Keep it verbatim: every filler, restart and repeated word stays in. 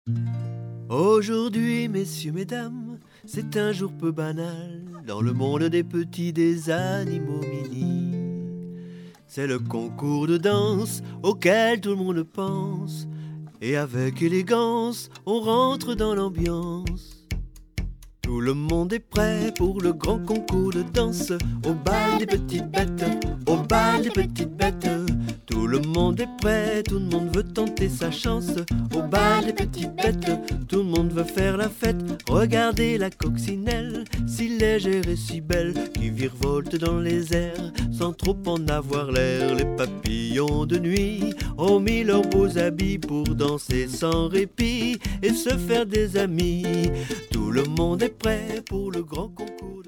Aujourd'hui, messieurs, mesdames, c'est un jour peu banal dans le monde des petits, des animaux mini. C'est le concours de danse auquel tout le monde pense, et avec élégance, on rentre dans l'ambiance. Tout le monde est prêt pour le grand concours de danse, au bal des petites bêtes, au bal des petites bêtes. Tout le monde est prêt, tout le monde veut tenter sa chance, au bal des petites bêtes, tout le monde veut faire la fête. Regardez la coccinelle, si légère et si belle, qui virevolte dans les airs, sans trop en avoir l'air. Les papillons de nuit ont mis leurs beaux habits pour danser sans répit et se faire des amis. Tout le monde est prêt pour le grand concours.